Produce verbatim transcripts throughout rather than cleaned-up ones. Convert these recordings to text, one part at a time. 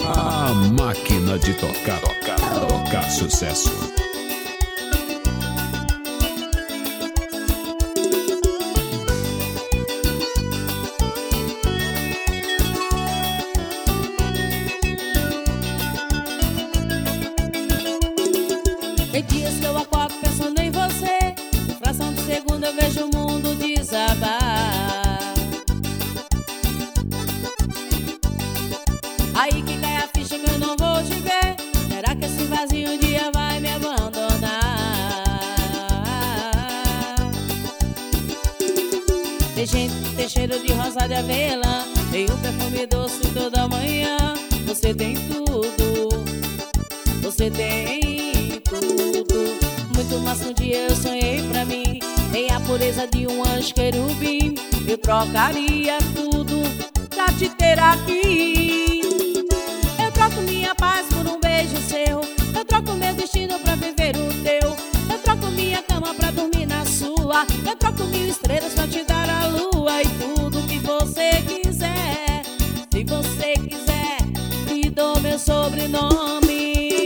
A máquina de tocar, tocar, tocar sucesso. Tem dias que eu acordo pensando em você, em fração de segundo eu vejo o mundo desabar. Aí que cai a ficha que eu não vou te ver. Será que esse vazio um dia vai me abandonar? Tem gente que tem cheiro de rosa de avelã, tem um perfume doce toda manhã. Você tem tudo, você tem tudo, muito mais que um dia eu sonhei pra mim. Tem a pureza de um anjo querubim. Eu trocaria tudo pra te ter aqui. Eu troco minha paz por um beijo seu, eu troco meu destino pra viver o teu. Eu troco minha cama pra dormir na sua, eu troco mil estrelas pra te dar a lua. E tudo que você quiser, se você quiser, me dou meu sobrenome.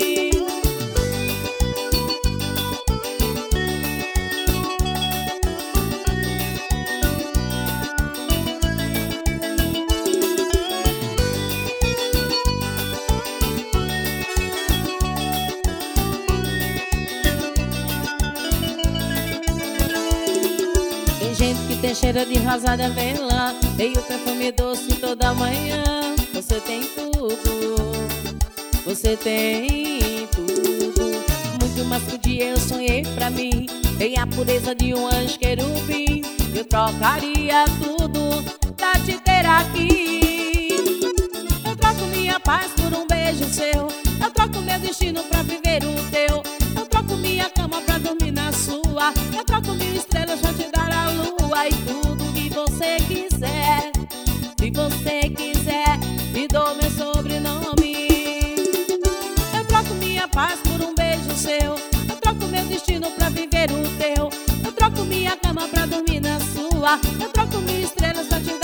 Gente que tem cheiro de rosa de avelã, tem o perfume doce toda manhã. Você tem tudo, você tem tudo, muito mais que um dia eu sonhei pra mim. Tem a pureza de um anjo querubim. Eu trocaria tudo pra te ter aqui. Eu troco minha paz por um beijo seu, eu troco meu destino pra viver o teu. Eu troco minha cama pra dormir na sua, eu troco mil estrelas pra te dar a lua. E tudo que você quiser, se você quiser, me dou meu sobrenome. Eu troco minha paz por um beijo seu, eu troco meu destino pra viver o teu. Eu troco minha cama pra dormir na sua, eu troco mil estrelas pra te dar